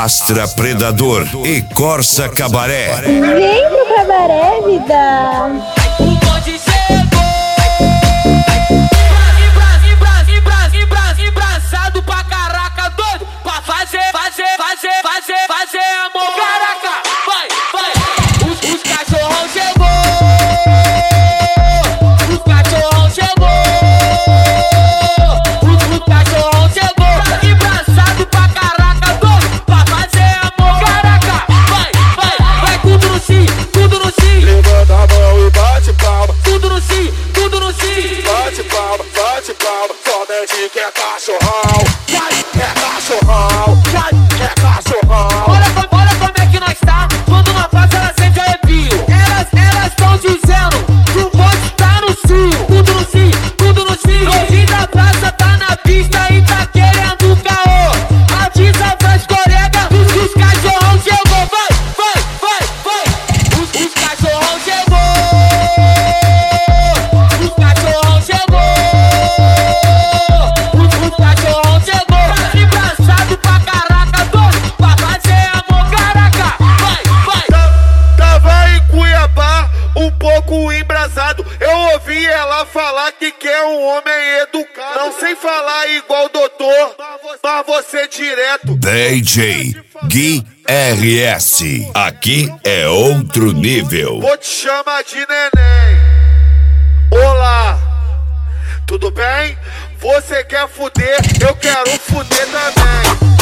Astra Predador e Corsa Cabaré. Vem pro cabaré, vida. O bonde chegou. Embraçado pra caraca, doido. Pra fazer amor. Caraca, vai. Os cachorrão chegou. Os cachorrão chegou. Os cachorrão chegou. Embraçado pra caraca, doido. Pra fazer amor. Caraca, vai. Tudo no sim. Levanta a mão e bate palma. Tudo no sim. Bate palma. Somente que é cachorrão. É cachorrão. É cachorrão. Olha como é que nós tá. Quando nós passa, ela sente arrepio. Elas tão dizendo que o bonde tá no cio. Tudo no cio. Novinho da praça tá na pista e tá querendo caô. Avisa pras colegas que os cachorrão chegou. Vai. Os cachorrão chegou. Os cachorrão chegou. Os cachorrão chegou. Engraçado pra caraca, doido. Pra fazer amor, caraca. Vai. Tava em Cuiabá, um pouco embrasado. Eu ouvi ela falar que quer um homem educado. Não sei falar igual o doutor, mas você direto. DJ Gui RS. Aqui é outro nível. Vou te chamar de neném. Olá, tudo bem? Você quer fuder? Eu quero fuder também.